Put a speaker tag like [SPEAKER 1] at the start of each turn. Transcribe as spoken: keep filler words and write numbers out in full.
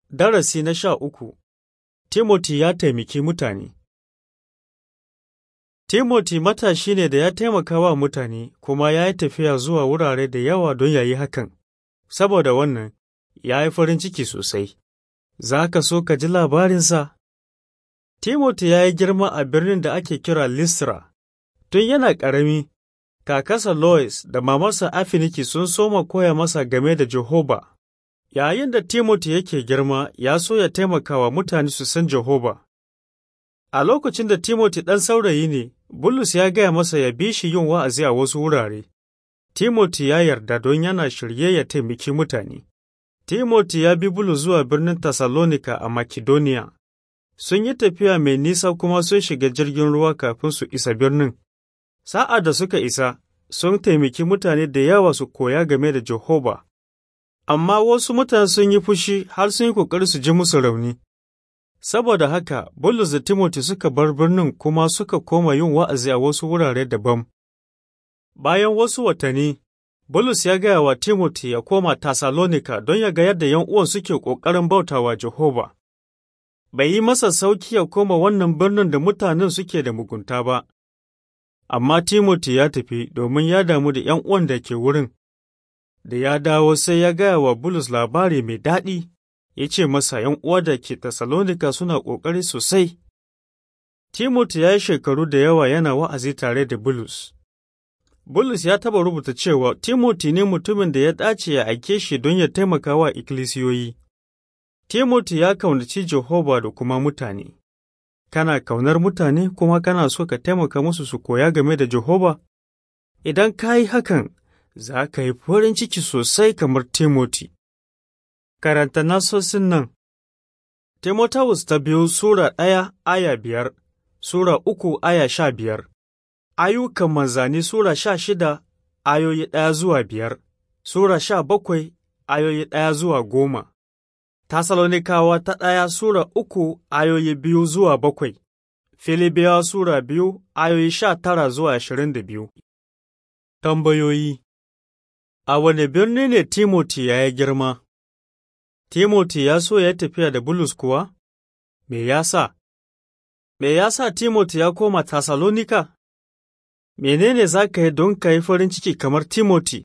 [SPEAKER 1] Darasi na sha uku, Timoti ya taimaki mutane. Timoti matashi ne da ya taimaka wa mutane kuma ya yi tafiya zuwa wurare da yawa don ya yi hakan, saboda wannan ya yi farin ciki sosai. Za ka so ka ji labarinsa? Timoti ya yi girma a birnin da ake kira Listra. Tun yana ƙarami, kakarsa Lois da mamarsa Afiniki sun soma koya masa game da Jehova. Yayin da Timoti yake girma, ya so ya taimaka wa mutane su san Jehova. A lokacin da Timoti ɗan saurayi ne, Bulus ya gaya masa ya bi shi yin wa'azi a wasu wurare. Timoti ya yarda don yana shirye ya taimaki mutane. Timoti ya bi Bulus zuwa birnin Tessalonika a Makedoniya. Sun yi tafiya mai nisa kuma sun shiga jirgin ruwa kafin su isa birnin. Sa'ad da suka isa, sun taimaki mutane da yawa su koya game da Jehova. Amma wasu mutane sun yi fushi har sun yi ƙoƙari su ji musu rauni. Saboda haka, Bulus da Timoti suka bar birnin kuma suka koma yin wa'azi a wasu wurare daban. Bayan wasu watanni, Bulus ya gaya wa Timoti ya koma Tessalonika don ya ga yadda ’yan uwan suke ƙoƙarin bautawa Jehova. Bai yi masa sauki ya koma wannan birnin da mutanen suke da mugunta ba. Amma Timoti ya tafi domin ya damu da ’yan uwan da ke wurin. Da ya dawo sai ya gaya wa Bulus labari mai daɗi, ya ce masa ’yan uwa da ke Tessalonika suna ƙoƙari sosai. Timoti ya yi shekaru da yawa yana wa'azi tare da Bulus. Bulus ya taɓa rubuta cewa Timoti ne mutumin da ya dace ya aike shi don ya taimaka wa ikkilisiyoyi. Timoti ya kaunaci Jehova da kuma mutane. Kana kaunar mutane kuma kana so ka taimaka musu su koya game da Jehova? Idan ka yi hakan, za ka yi farin ciki sosai kamar Timoti. Karanta nasosin nan. Timotawus ta biyu Sura ɗaya aya biyar, Sura uku aya sha biyar, Ayyukan manzanni Sura sha shida ayoyi ɗaya zuwa biyar, Sura sha bakwai ayoyi ɗaya zuwa goma, Tessalonikawa ta ɗaya Sura uku ayoyi biyu zuwa bakwai, Filibiyawa Sura biyu ayoyi sha tara zuwa ashirin da biyu. Tambayoyi. A wane birni ne Timoti ya yi girma? Timoti ya so ya tafiya da Bulus kuwa? Me ya sa? Me ya sa Timoti ya koma Tessalonika? Menene za ka yi don ka yi farin ciki kamar Timoti?